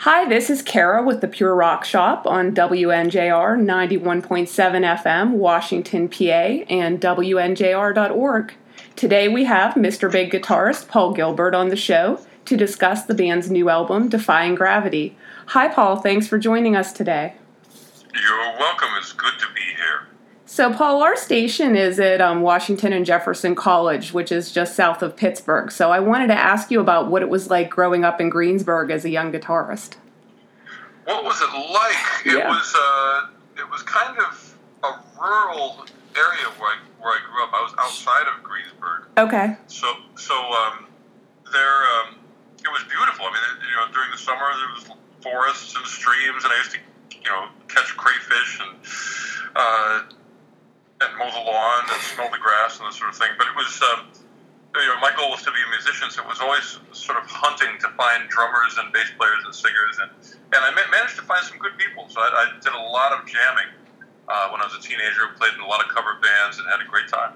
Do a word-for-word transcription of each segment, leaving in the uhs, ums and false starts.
Hi, this is Kara with the Pure Rock Shop on W N J R ninety-one point seven F M, Washington, P A, and W N J R dot org. Today we have Mister Big guitarist Paul Gilbert on the show to discuss the band's new album, Defying Gravity. Hi, Paul. Thanks for joining us today. You're welcome. It's good to be here. So, Paul, our station is at um, Washington and Jefferson College, which is just south of Pittsburgh. So I wanted to ask you about what it was like growing up in Greensburg as a young guitarist. What was it like? It Yeah. was uh, it was kind of a rural area where I, where I grew up. I was outside of Greensburg. Okay. So so um, there um, it was beautiful. I mean, it, you know, during the summer there was forests and streams, and I used to you know catch crayfish and. Uh, and mow the lawn and smell the grass and that sort of thing. But it was, um, you know, my goal was to be a musician, so it was always sort of hunting to find drummers and bass players and singers, and, and I ma- managed to find some good people. So I, I did a lot of jamming uh, when I was a teenager, played in a lot of cover bands, and had a great time.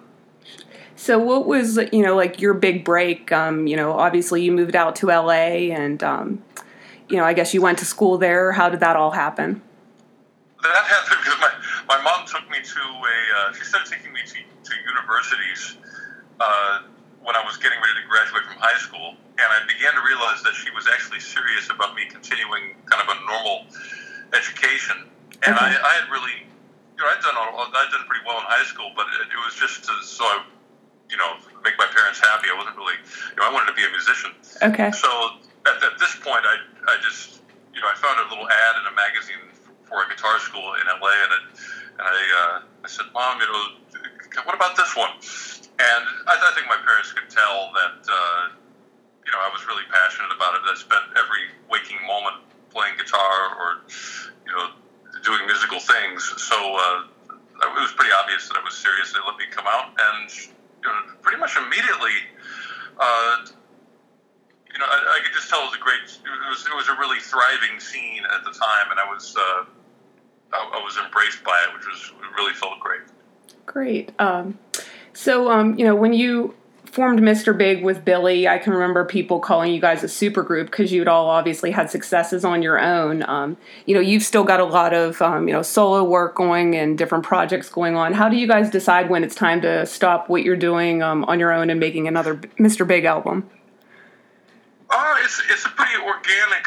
So what was, you know, like your big break? Um, you know, obviously you moved out to L A and, um, you know, I guess you went to school there. How did that all happen? That happened because my, my mom took me to a, uh, she started taking me to, to universities uh, when I was getting ready to graduate from high school, and I began to realize that she was actually serious about me continuing kind of a normal education. And Okay. I, I had really, you know, I'd done, all, I'd done pretty well in high school, but it, it was just to, so I, you know, make my parents happy. I wasn't really, you know, I wanted to be a musician. Okay. So at, at this point, I, I just, you know, I found a little ad in a magazine for a guitar school in L A, and, it, and I, uh, I said, Mom, you know, what about this one? And I, I think my parents could tell that, uh, you know, I was really passionate about it. I spent every waking moment playing guitar or, you know, doing musical things. So uh, it was pretty obvious that I was serious. They let me come out, and you know, pretty much immediately, uh, you know, I, I could just tell it was a great, it was, it was a really thriving scene at the time, and I was, uh, I, I was embraced by it, which was, it really felt great. Great. Um, so, um, you know, when you formed Mister Big with Billy, I can remember people calling you guys a supergroup because you'd all obviously had successes on your own. Um, you know, you've still got a lot of, um, you know, solo work going and different projects going on. How do you guys decide when it's time to stop what you're doing um, on your own and making another Mister Big album? Uh, it's, it's a pretty organic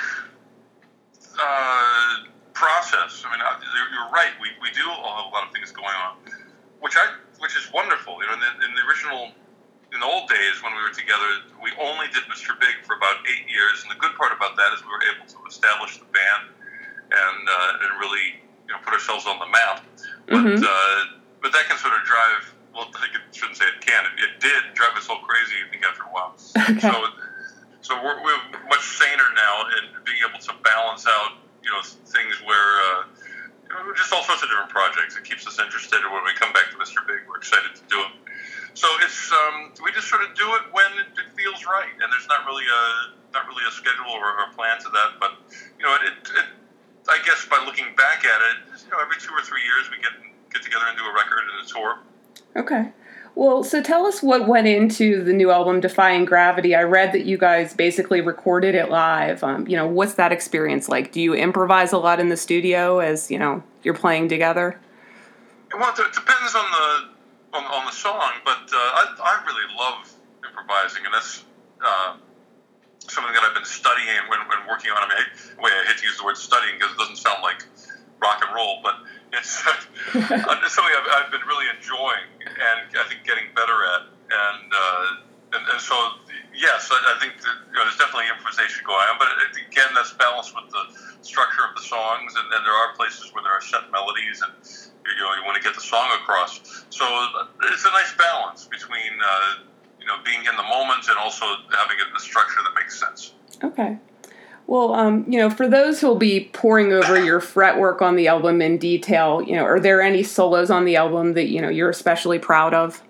uh, process. I mean, you're, you're right. We, we do all have a lot of things going on, which I which is wonderful. You know, in the, in the original, in the old days when we were together, we only did Mister Big for about eight years, and the good part about that is we were able to establish the band and uh, and really you know put ourselves on the map. But Mm-hmm. uh, but that can sort of drive. Well, I think it shouldn't say it can. It, it did drive us all crazy. I think after a while. Okay. So. So we're, we're much saner now in being able to balance out, you know, things where, uh, you know, just all sorts of different projects. It keeps us interested, and when we come back to Mister Big, we're excited to do it. So it's, um, we just sort of do it when it, it feels right, and there's not really a, not really a schedule or a plan to that, but, you know, it, it, it I guess by looking back at it, you know, every two or three years we get, get together and do a record and a tour. Okay. Well, so tell us what went into the new album, Defying Gravity. I read that you guys basically recorded it live. Um, you know, what's that experience like? Do you improvise a lot in the studio as, you know, you're playing together? Well, it depends on the on, on the song, but uh, I, I really love improvising, and that's uh, something that I've been studying when, when working on it. I mean, I, the way I hate to use the word studying because it doesn't sound like rock and roll, but it's, it's something I've, I've been really enjoying and I think getting better at. And uh, and, and so, yes, I, I think that, you know, there's definitely improvisation going on, but again, that's balanced with the structure of the songs, and then there are places where there are set melodies, and you know you want to get the song across. So it's a nice balance between uh, you know being in the moment and also having a structure that makes sense. Okay. Well, um, you know, for those who'll be poring over your fretwork on the album in detail, you know, are there any solos on the album that, you know, you're especially proud of?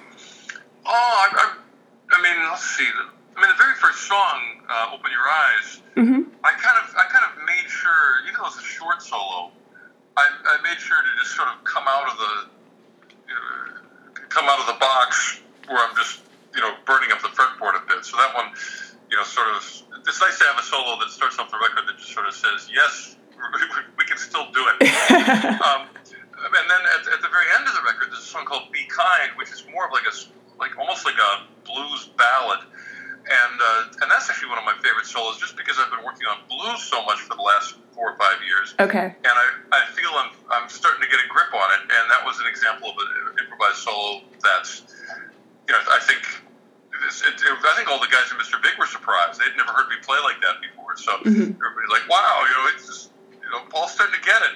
Oh, I, I, I mean, let's see. I mean, the very first song, uh, "Open Your Eyes," Mm-hmm. I kind of, I kind of made sure, even though it's a short solo, I, I made sure to just sort of come out of the, you know, come out of the box where I'm just, you know, burning up the fretboard a bit. So that one, you know, sort of, it's nice to have a solo that starts off the record that just sort of says, yes, we can still do it. um, and then at, at the very end of the record, there's a song called Be Kind, which is more of like a, like almost like a blues ballad. And uh, and that's actually one of my favorite solos, just because I've been working on blues so much for the last four or five years. Okay. And I, I feel I'm I'm starting to get a grip on it, and that was an example of an improvised solo that's, you know, I think it's, it, it, I think all the guys in Mister Big were surprised. They'd never heard me play like that before. So mm-hmm. everybody's like, wow, you know, it's just, you know, Paul's starting to get it.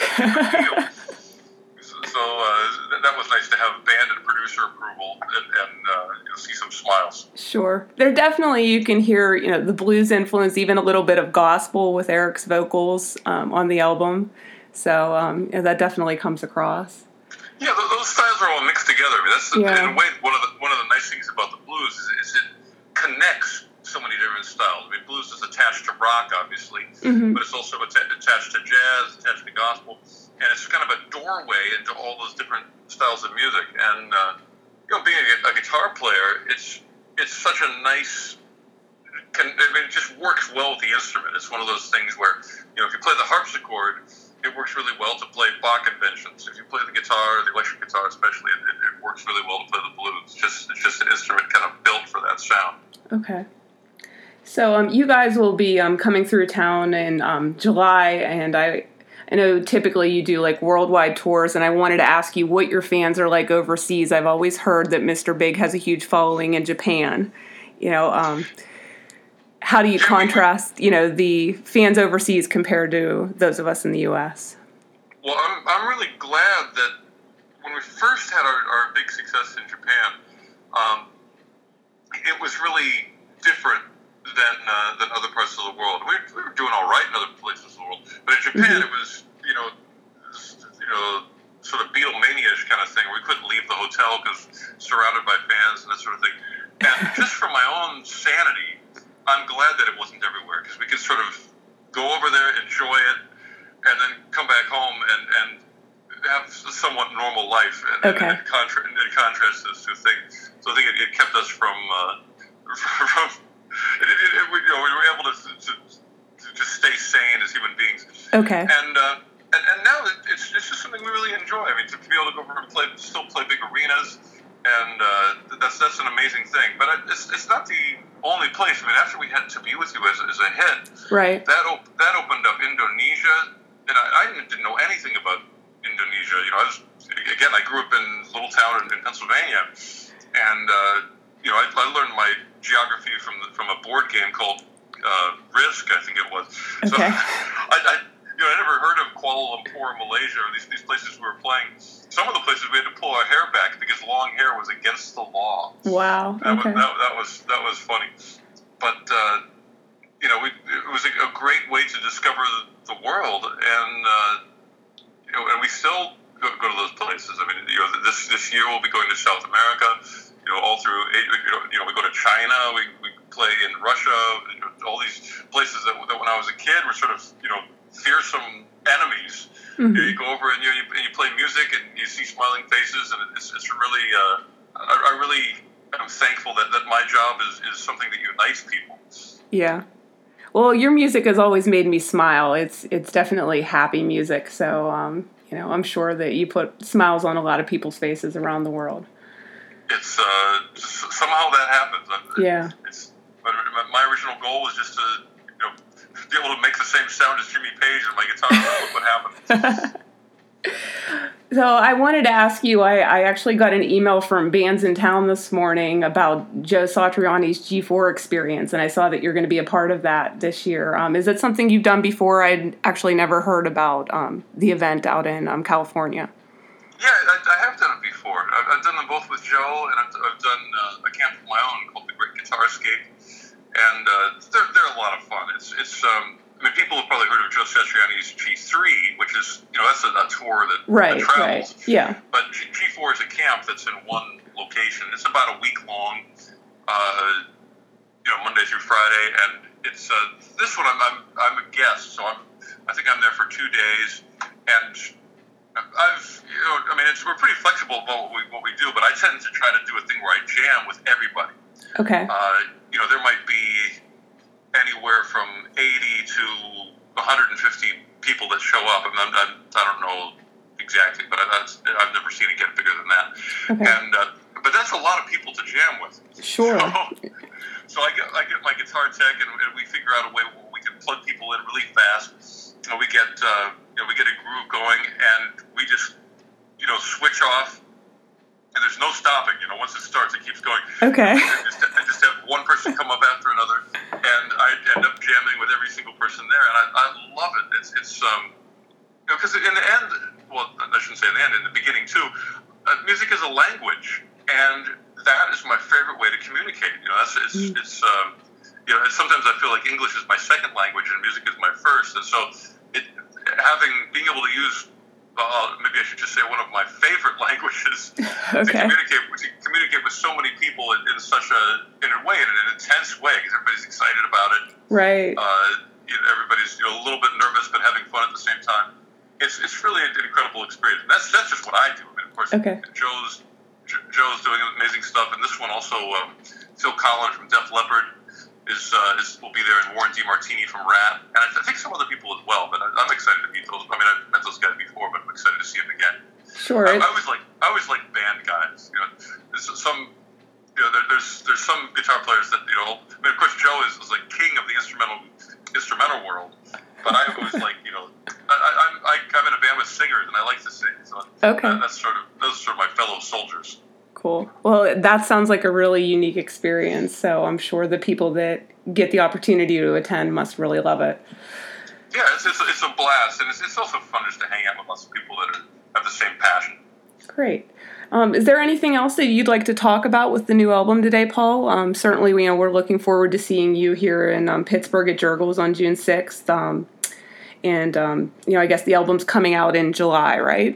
So uh, that was nice to have band and producer approval and, and uh, you know, see some smiles. Sure. There definitely, you can hear, you know, the blues influence, even a little bit of gospel with Eric's vocals um, on the album. So um, yeah, that definitely comes across. Yeah, those styles are all mixed together. I mean, that's the, yeah. in a way one of the one of the nice things about the blues is, is it connects so many different styles. I mean, blues is attached to rock, obviously, mm-hmm. but it's also attached to jazz, attached to gospel. And it's kind of a doorway into all those different styles of music. And, uh, you know, being a, a guitar player, it's it's such a nice, can, I mean, it just works well with the instrument. It's one of those things where, you know, if you play the harpsichord, it works really well to play Bach conventions. If you play the guitar, the electric guitar especially, it, it works really well to play the blues. It's just, it's just an instrument kind of built for that sound. Okay. So um, you guys will be um, coming through town in um, July, and I... I know typically you do like worldwide tours, and I wanted to ask you what your fans are like overseas. I've always heard that Mister Big has a huge following in Japan. You know, um, how do you contrast, you know, the fans overseas compared to those of us in the U S? Well, I'm I'm really glad that when we first had our, our big success in Japan, um, it was really different than uh, than other parts of the world. We, we were doing all right in other places of the world, but in Japan mm-hmm. it was, you know, this, you know, sort of Beatlemania-ish kind of thing. We couldn't leave the hotel because surrounded by fans and that sort of thing. And just for my own sanity, I'm glad that it wasn't everywhere, because we could sort of go over there, enjoy it, and then come back home and, and have a somewhat normal life. And, okay. and, and, contra- and contrast those two things. So I think it, it kept us from uh, from It, it, it, we, you know, we were able to, to, to just stay sane as human beings. Okay. And uh, and, and now it's it's just something we really enjoy. I mean, to be able to go over and play, still play big arenas, and uh, that's that's an amazing thing. But it's it's not the only place. I mean, after we had To Be With You as, as a hit, right? That op- that opened up Indonesia, and I, I didn't know anything about Indonesia. You know, I was again, I grew up in a little town in, in Pennsylvania, and uh, you know, I, I learned my geography from the, from a board game called uh, Risk, I think it was. So okay. I, I, you know, I never heard of Kuala Lumpur, Malaysia, or these, these places we were playing. Some of the places we had to pull our hair back because long hair was against the law. Wow. That okay. was that, that was that was funny, but uh, you know, we, it was a, a great way to discover the, the world, and uh, you know, and we still go, go to those places. I mean, you know, this this year we'll be going to South America. You know, all through, you know, we go to China, we, we play in Russia, you know, all these places that, that when I was a kid were sort of, you know, fearsome enemies. Mm-hmm. You know, you go over and you, and you play music and you see smiling faces, and it's, it's really, uh, I, I really am thankful that, that my job is, is something that unites people. Yeah. Well, your music has always made me smile. It's it's definitely happy music, so, um, you know, I'm sure that you put smiles on a lot of people's faces around the world. It's uh, somehow that happens. Yeah. It's my original goal was just to, you know, be able to make the same sound as Jimmy Page on my guitar. Look what happened. So I wanted to ask you. I, I actually got an email from Bands in Town this morning about Joe Satriani's G four experience, and I saw that you're going to be a part of that this year. Um, is it something you've done before? I'd actually never heard about um, the event out in um, California. Yeah, I, I have done it before. I've, I've done them both with Joe, and I've, I've done uh, a camp of my own called the Great Guitarscape, and uh, they're they're a lot of fun. It's it's um, I mean, people have probably heard of Joe Satriani's G three, which is, you know, that's a, a tour that, right, that travels. Right, yeah. But G, G four is a camp that's in one location. It's about a week long, uh, you know, Monday through Friday, and it's uh, this one. I'm, I'm I'm a guest, so I'm I think I'm there for two days, and I've, you know, I mean, it's, we're pretty flexible about what we, what we do, but I tend to try to do a thing where I jam with everybody. Okay. Uh, you know, there might be anywhere from eighty to one hundred fifty people that show up. And I'm, I'm, I don't know exactly, but I, that's, I've never seen it get bigger than that. Okay. And uh, but that's a lot of people to jam with. Sure. So, so I get I get my guitar tech, and, and we figure out a way where we can plug people in really fast. And we get uh, you know we get a groove going, and we just you know switch off. And there's no stopping, you know. Once it starts, it keeps going. Okay. I just, I just have one person come up after another, and I end up jamming with every single person there, and I, I love it. It's, it's um, you know, because in the end, well, I shouldn't say in the end, in the beginning too, uh, music is a language, and that is my favorite way to communicate. You know, that's it's mm. it's um, you know, sometimes I feel like English is my second language and music is my first, and so it having being able to use. Uh, maybe I should just say one of my favorite languages okay. to communicate to communicate with so many people in, in such a in a way, in an intense way, because everybody's excited about it. Right. Uh, you know, everybody's you know, a little bit nervous but having fun at the same time. It's it's really an incredible experience. And that's that's just what I do. I mean, of course, okay. Joe's Joe's doing amazing stuff, and this one also um, Phil Collins from Def Leppard. Is, uh, is will be there, and Warren DeMartini from Rat, and I, I think some other people as well. But I, I'm excited to meet those. I mean, I've met those guys before, but I'm excited to see them again. Sure. I, I always like I always like band guys. You know, there's some you know there, there's there's some guitar players that you know. I mean, of course, Joe is, is like king of the instrumental instrumental world. But I always like you know I, I, I'm I, I'm in a band with singers, and I like to sing. So okay. that, that's sort of those are sort of my fellow soldiers. Cool. Well, that sounds like a really unique experience. So I'm sure the people that get the opportunity to attend must really love it. Yeah, it's it's, it's a blast, and it's, it's also fun just to hang out with lots of people that are, have the same passion. Great. Um, is there anything else that you'd like to talk about with the new album today, Paul? Um, certainly, you know, we're looking forward to seeing you here in um, Pittsburgh at Jergels on June sixth. Um, and, um, you know, I guess the album's coming out in July, right?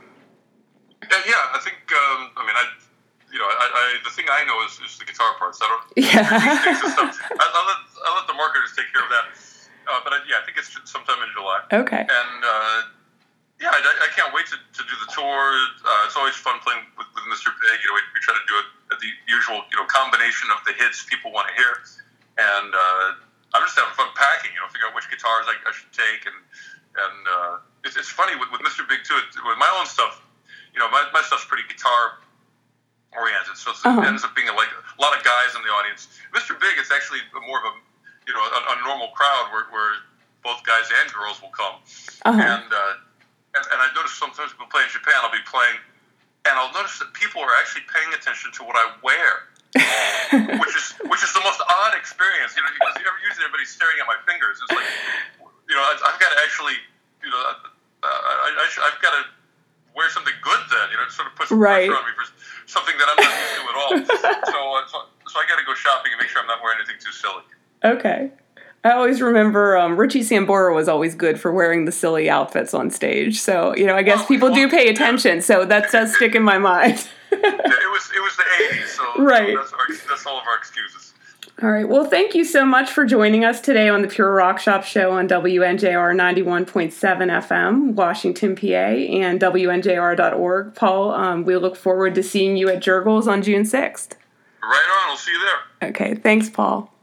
Yeah, yeah I think, um, I mean, I... You know, I, I, the thing I know is, is the guitar parts. I don't. Yeah. These things and stuff. I, I'll let I'll let the marketers take care of that. Uh, but I, yeah, I think it's sometime in July. Okay. And uh, yeah, I, I can't wait to, to do the tour. Uh, it's always fun playing with, with Mister Big. You know, we, we try to do it at the usual you know combination of the hits people want to hear, and uh, I'm just having fun packing. You know, figure out which guitars I, I should take, and and uh, it's, it's funny with, with Mister Big too. It, with my own stuff, you know, my my stuff's pretty guitar oriented, so uh-huh. it ends up being a, like a lot of guys in the audience. Mister Big, it's actually more of a you know a, a normal crowd where, where both guys and girls will come, uh-huh. and, uh, and and I notice sometimes people play in Japan. I'll be playing, and I'll notice that people are actually paying attention to what I wear, which is which is the most odd experience. You know, because usually everybody's staring at my fingers. It's like you know I, I've got to actually you know I, I, I I've got to wear something good then. You know, it sort of puts right. pressure on me for something that I'm not used to at all. so, uh, so, so I got to go shopping and make sure I'm not wearing anything too silly. Okay. I always remember um, Richie Sambora was always good for wearing the silly outfits on stage. So, you know, I guess well, people well, do pay attention. Yeah. So that does stick in my mind. yeah, it was it was the eighties. So, right. so that's, our, that's all of our excuses. All right. Well, thank you so much for joining us today on the Pure Rock Shop Show on W N J R ninety-one point seven F M, Washington, P A, and W N J R dot org. Paul, um, we look forward to seeing you at Jergels on June sixth. Right on. I'll see you there. Okay. Thanks, Paul.